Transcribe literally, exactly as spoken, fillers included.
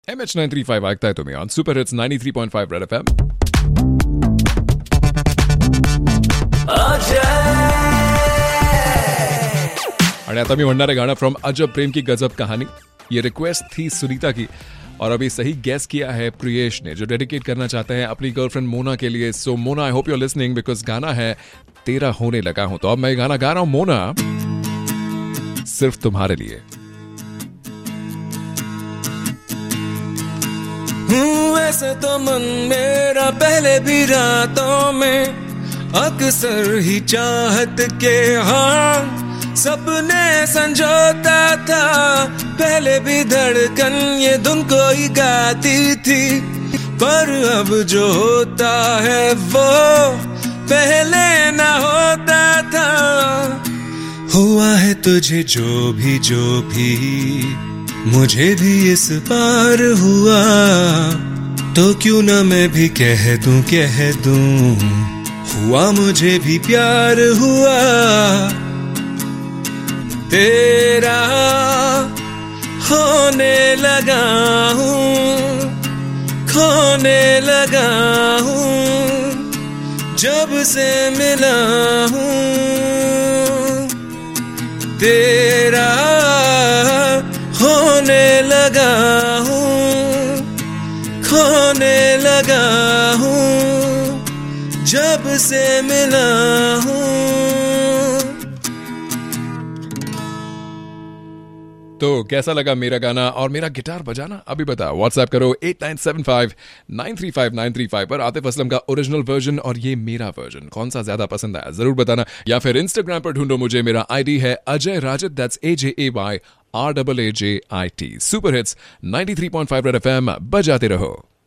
M H nine three five ऐकता है तुम्ही on super hits ninety three point five red FM. आणि आता मी म्हणणार आहे गाणं फ्रॉम अजब प्रेम की गजब कहानी. ये रिक्वेस्ट थी सुनीता की और अभी सही गैस किया है प्रियेश ने, जो डेडिकेट करना चाहते हैं अपनी गर्लफ्रेंड मोना के लिए. So Mona, I hope you are listening because गाना है तेरा होने लगा हूं. तो अब मैं गाना गा रहा हूं मोना, सिर्फ तुम्हारे लिए. वैसे तो मन मेरा पहले भी रातों में अक्सर ही चाहत के हाँ सपने संजोता था. पहले भी धड़कन ये धुन कोई गाती थी, पर अब जो होता है वो पहले ना होता था. हुआ है तुझे जो भी जो भी मुझे भी इस पार हुआ, तो क्यों ना मैं भी कह दूं कह दूं हुआ मुझे भी प्यार हुआ. तेरा होने लगा हूँ, खोने लगा हूँ जब से मिला हूँ. तेरा होने लगा हूँ, खोने लगा हूँ जब से मिला हूँ. तो कैसा लगा मेरा गाना और मेरा गिटार बजाना? अभी बता, व्हाट्सएप करो eight nine seven five nine three five nine three five पर. आतिफ असलम का ओरिजिनल वर्जन और ये मेरा वर्जन, कौन सा ज्यादा पसंद आया जरूर बताना. या फिर इंस्टाग्राम पर ढूंढो मुझे, मेरा आईडी है Ajay Rajat, that's A J A Y R double A J I T. Super hits ninety three point five red FM, बजाते रहो.